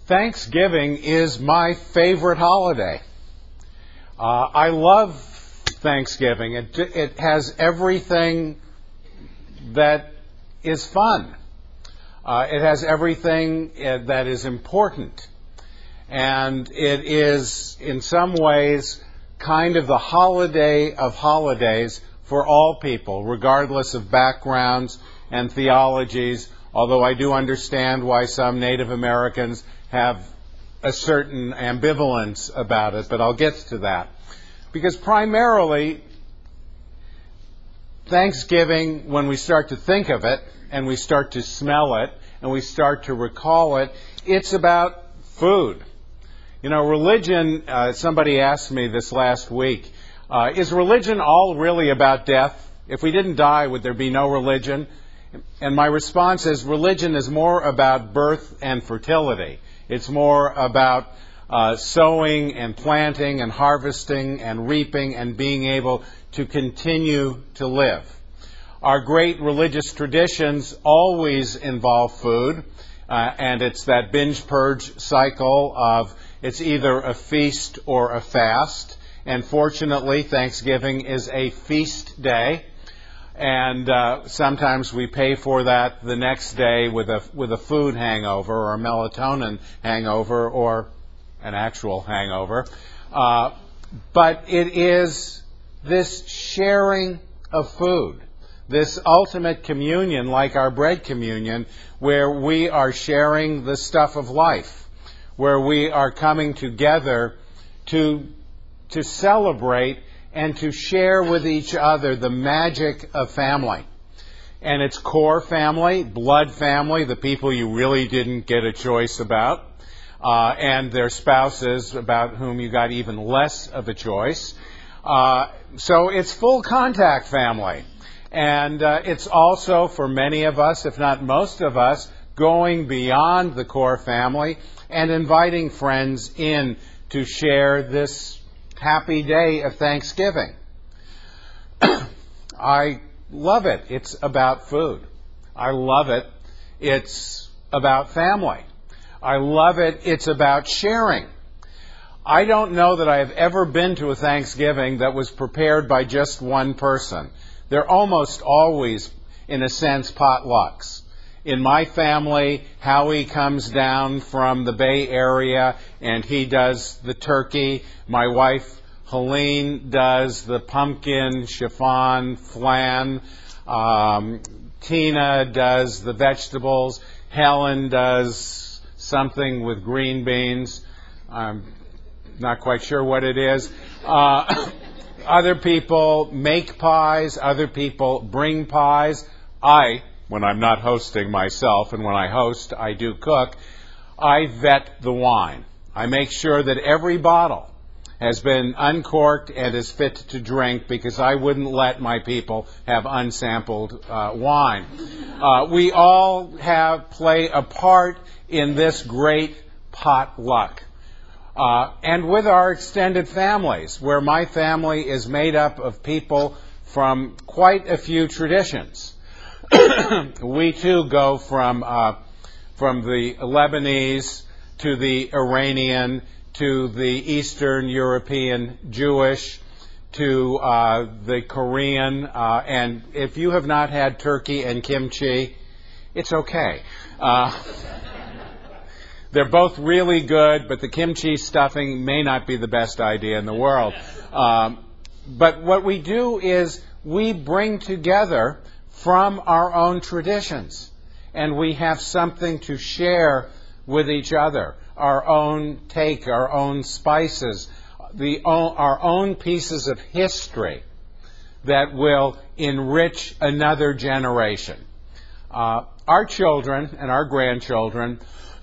Thanksgiving is my favorite holiday. I love Thanksgiving. It has everything that is fun. It has everything that is important. And it is, in some ways, kind of the holiday of holidays for all people, regardless of backgrounds and theologies, although I do understand why some Native Americans have a certain ambivalence about it, but I'll get to that. Because primarily, Thanksgiving, when we start to think of it, and we start to smell it, and we start to recall it, it's about food. You know, religion, somebody asked me this last week, is religion all really about death? If we didn't die, would there be no religion? And my response is, religion is more about birth and fertility. It's more about sowing and planting and harvesting and reaping and being able to continue to live. Our great religious traditions always involve food, and it's that binge-purge cycle of it's either a feast or a fast. And fortunately, Thanksgiving is a feast day. And sometimes we pay for that the next day with a food hangover or a melatonin hangover or an actual hangover. But it is this sharing of food, this ultimate communion like our bread communion, where we are sharing the stuff of life, where we are coming together to celebrate and to share with each other the magic of family. And it's core family, blood family, the people you really didn't get a choice about, and their spouses about whom you got even less of a choice. So it's full contact family. And it's also, for many of us, if not most of us, going beyond the core family and inviting friends in to share this happy day of Thanksgiving. I love it. It's about food. I love it. It's about family. I love it. It's about sharing. I don't know that I have ever been to a Thanksgiving that was prepared by just one person. They're almost always, in a sense, potlucks. In my family, Howie comes down from the Bay Area and he does the turkey. My wife, Helene, does the pumpkin, chiffon, flan. Tina does the vegetables. Helen does something with green beans. I'm not quite sure what it is. Other people make pies. Other people bring pies. When I'm not hosting myself, and when I host, I do cook, I vet the wine. I make sure that every bottle has been uncorked and is fit to drink because I wouldn't let my people have unsampled wine. We all play a part in this great potluck. And with our extended families, where my family is made up of people from quite a few traditions. We too go from the Lebanese to the Iranian to the Eastern European Jewish to the Korean. And if you have not had turkey and kimchi, it's okay. They're both really good, but the kimchi stuffing may not be the best idea in the world. But what we do is we bring together from our own traditions, and we have something to share with each other, our own take, our own spices, our own pieces of history that will enrich another generation. Our children and our grandchildren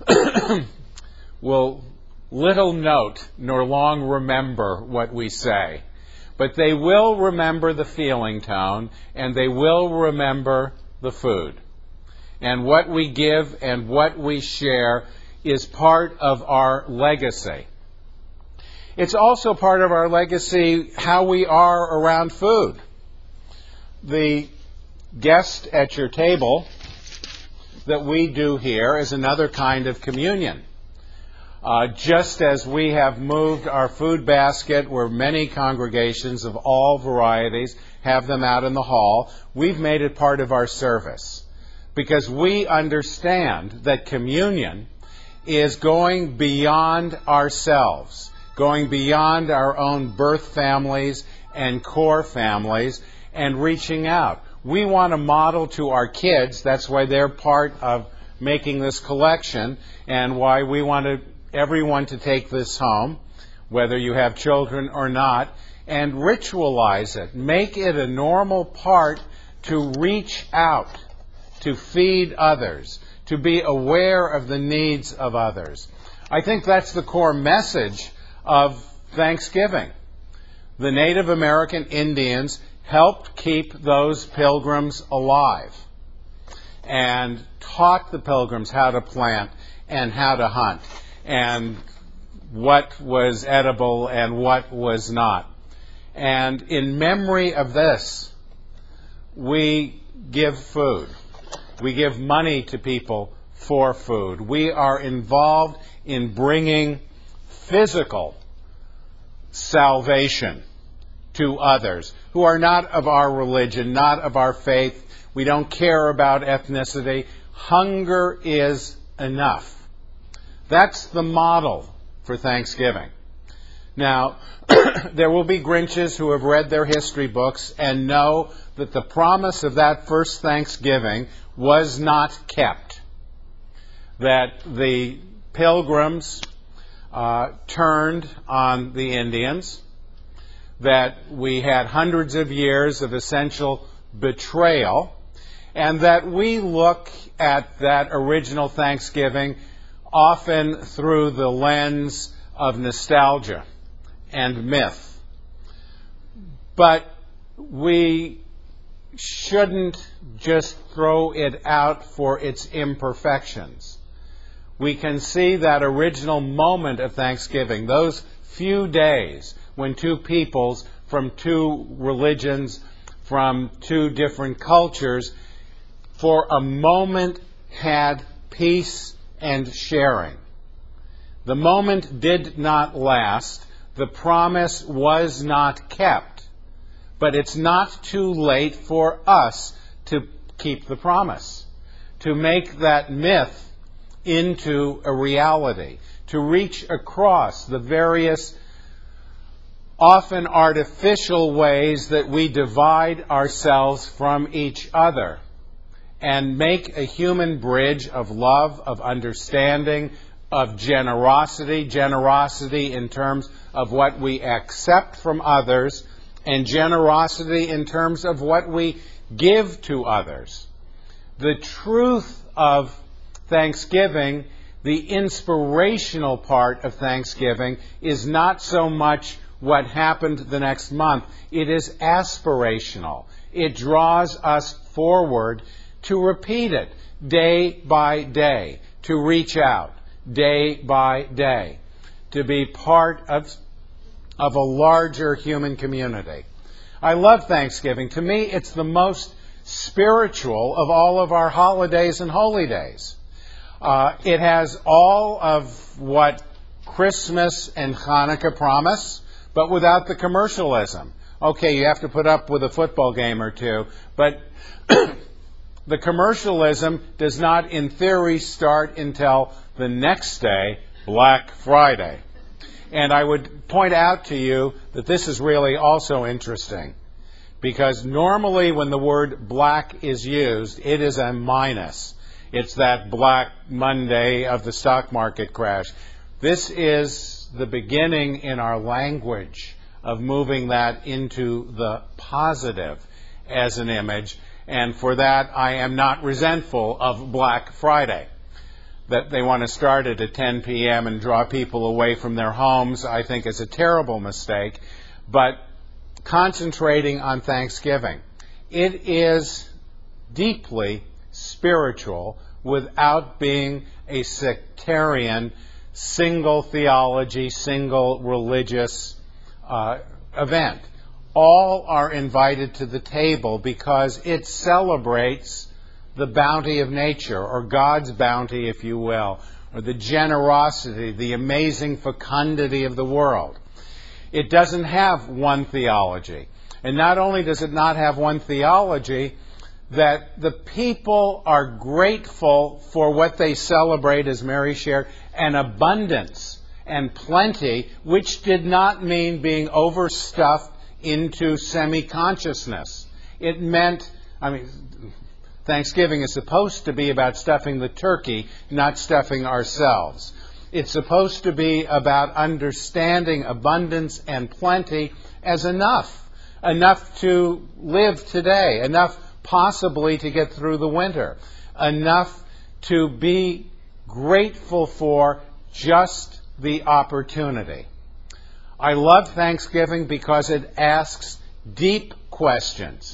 will little note nor long remember what we say. But they will remember the feeling tone, and they will remember the food. And what we give and what we share is part of our legacy. It's also part of our legacy how we are around food. The guest at your table that we do here is another kind of communion. Just as we have moved our food basket, where many congregations of all varieties have them out in the hall, we've made it part of our service. Because we understand that communion is going beyond ourselves, going beyond our own birth families and core families, and reaching out. We want to model to our kids, that's why they're part of making this collection, and why we want everyone to take this home, whether you have children or not, and ritualize it. Make it a normal part to reach out, to feed others, to be aware of the needs of others. I think that's the core message of Thanksgiving. The Native American Indians helped keep those pilgrims alive and taught the pilgrims how to plant and how to hunt and what was edible and what was not. And in memory of this, we give food. We give money to people for food. We are involved in bringing physical salvation to others who are not of our religion, not of our faith. We don't care about ethnicity. Hunger is enough. That's the model for Thanksgiving. Now, there will be Grinches who have read their history books and know that the promise of that first Thanksgiving was not kept. That the pilgrims turned on the Indians, that we had hundreds of years of essential betrayal, and that we look at that original Thanksgiving often through the lens of nostalgia and myth. But we shouldn't just throw it out for its imperfections. We can see that original moment of Thanksgiving, those few days when two peoples from two religions, from two different cultures, for a moment had peace and sharing. The moment did not last. The promise was not kept. But it's not too late for us to keep the promise, to make that myth into a reality, to reach across the various, often artificial ways that we divide ourselves from each other, and make a human bridge of love, of understanding, of generosity, generosity in terms of what we accept from others, and generosity in terms of what we give to others. The truth of Thanksgiving, the inspirational part of Thanksgiving, is not so much what happened the next month. It is aspirational. It draws us forward to repeat it day by day, to reach out day by day, to be part of a larger human community. I love Thanksgiving. To me, it's the most spiritual of all of our holidays and holy days. It has all of what Christmas and Hanukkah promise, but without the commercialism. Okay, you have to put up with a football game or two, but the commercialism does not, in theory, start until the next day, Black Friday. And I would point out to you that this is really also interesting, because normally when the word black is used, it is a minus. It's that Black Monday of the stock market crash. This is the beginning in our language of moving that into the positive as an image. And for that, I am not resentful of Black Friday. That they want to start it at 10 p.m. and draw people away from their homes, I think is a terrible mistake. But concentrating on Thanksgiving, it is deeply spiritual without being a sectarian, single theology, single religious event. All are invited to the table because it celebrates the bounty of nature, or God's bounty, if you will. or the generosity, the amazing fecundity of the world. It doesn't have one theology. And not only does it not have one theology, that the people are grateful for what they celebrate, as Mary shared, an abundance and plenty, which did not mean being overstuffed into semi-consciousness. It meant, Thanksgiving is supposed to be about stuffing the turkey, not stuffing ourselves. It's supposed to be about understanding abundance and plenty as enough to live today, enough possibly to get through the winter, enough to be grateful for just the opportunity. I love Thanksgiving because it asks deep questions.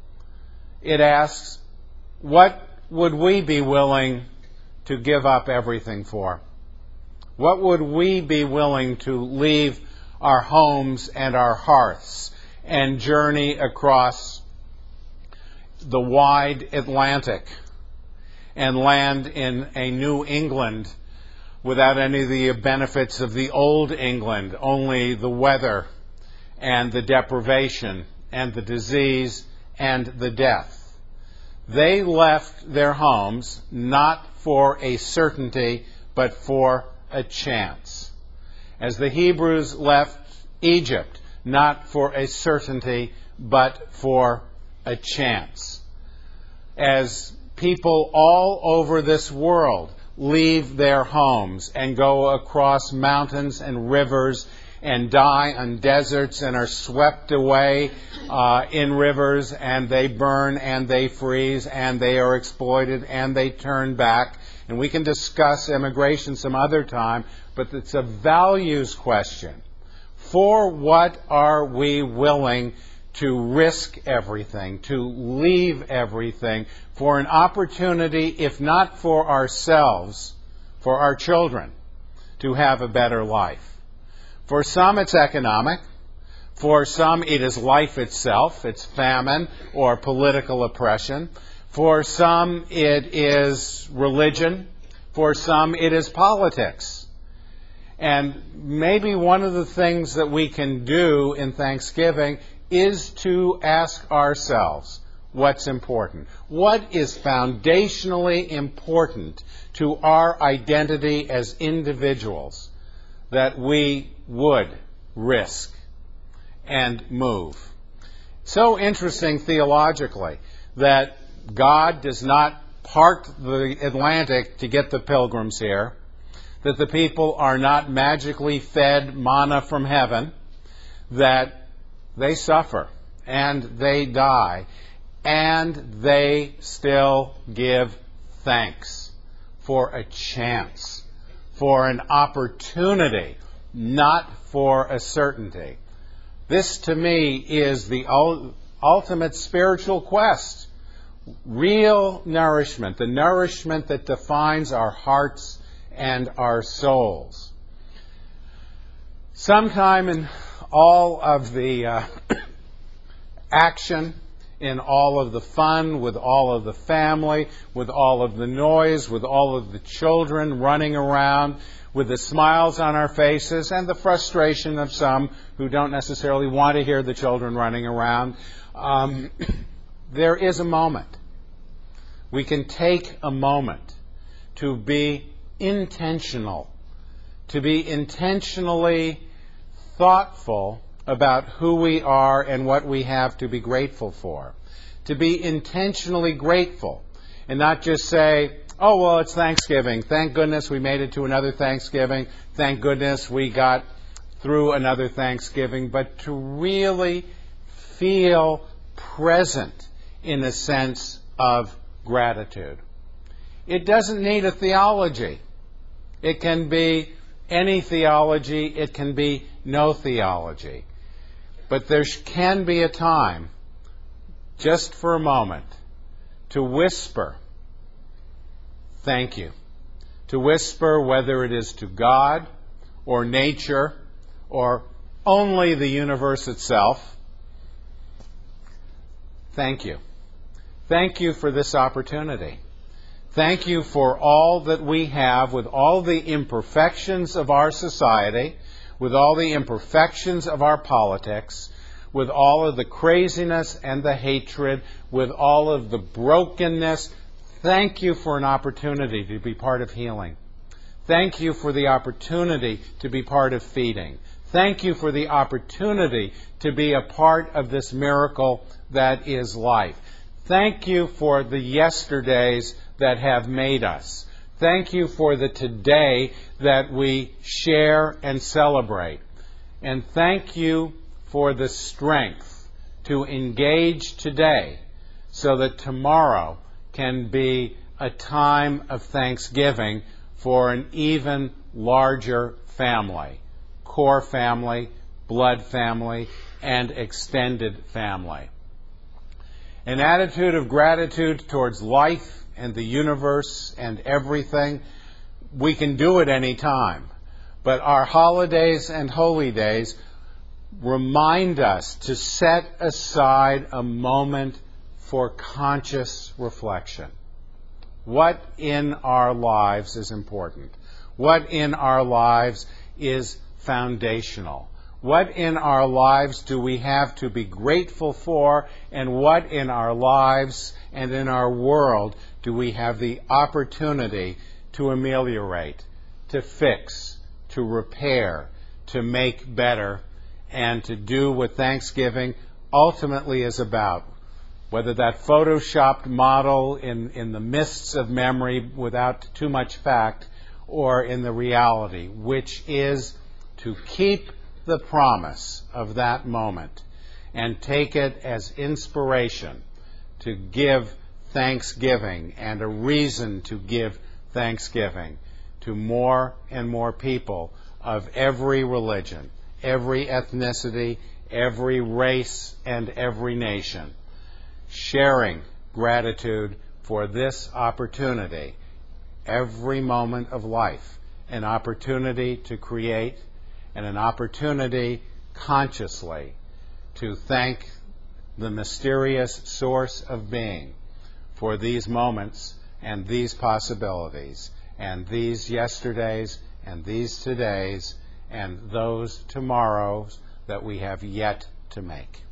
It asks, what would we be willing to give up everything for? What would we be willing to leave our homes and our hearths and journey across the wide Atlantic and land in a New England without any of the benefits of the old England, only the weather and the deprivation and the disease and the death? They left their homes not for a certainty, but for a chance. As the Hebrews left Egypt, not for a certainty, but for a chance. As people all over this world leave their homes and go across mountains and rivers and die on deserts and are swept away in rivers, and they burn and they freeze and they are exploited and they turn back. And we can discuss immigration some other time, but it's a values question. For what are we willing to risk everything, to leave everything, for an opportunity, if not for ourselves, for our children, to have a better life? For some, it's economic. For some, it is life itself. It's famine or political oppression. For some, it is religion. For some, it is politics. And maybe one of the things that we can do in Thanksgiving is to ask ourselves what's important. What is foundationally important to our identity as individuals that we would risk and move? So interesting theologically that God does not part the Atlantic to get the pilgrims here, that the people are not magically fed manna from heaven, that they suffer and they die, and they still give thanks for a chance, for an opportunity, not for a certainty. This, to me, is the ultimate spiritual quest. Real nourishment, the nourishment that defines our hearts and our souls. Sometime in all of the action, in all of the fun, with all of the family, with all of the noise, with all of the children running around, with the smiles on our faces and the frustration of some who don't necessarily want to hear the children running around, there is a moment. We can take a moment to be intentional, to be intentionally thoughtful about who we are and what we have to be grateful for. To be intentionally grateful and not just say, oh, well, it's Thanksgiving. Thank goodness we made it to another Thanksgiving. Thank goodness we got through another Thanksgiving. But to really feel present in a sense of gratitude. It doesn't need a theology. It can be any theology. It can be no theology. But there can be a time, just for a moment, to whisper, thank you. To whisper, whether it is to God or nature or only the universe itself, thank you. Thank you for this opportunity. Thank you for all that we have, with all the imperfections of our society, with all the imperfections of our politics, with all of the craziness and the hatred, with all of the brokenness. Thank you for an opportunity to be part of healing. Thank you for the opportunity to be part of feeding. Thank you for the opportunity to be a part of this miracle that is life. Thank you for the yesterdays that have made us. Thank you for the today that we share and celebrate. And thank you for the strength to engage today so that tomorrow can be a time of thanksgiving for an even larger family, core family, blood family, and extended family. An attitude of gratitude towards life and the universe and everything, we can do it any time. But our holidays and holy days remind us to set aside a moment for conscious reflection. What in our lives is important? What in our lives is foundational? What in our lives do we have to be grateful for? And what in our lives and in our world do we have the opportunity to ameliorate, to fix, to repair, to make better, and to do what Thanksgiving ultimately is about? Whether that photoshopped model in the mists of memory without too much fact, or in the reality, which is to keep the promise of that moment and take it as inspiration to give thanksgiving and a reason to give thanksgiving to more and more people of every religion, every ethnicity, every race, and every nation, sharing gratitude for this opportunity every moment of life, an opportunity to create and an opportunity consciously to thank the mysterious source of being for these moments and these possibilities and these yesterdays and these todays and those tomorrows that we have yet to make.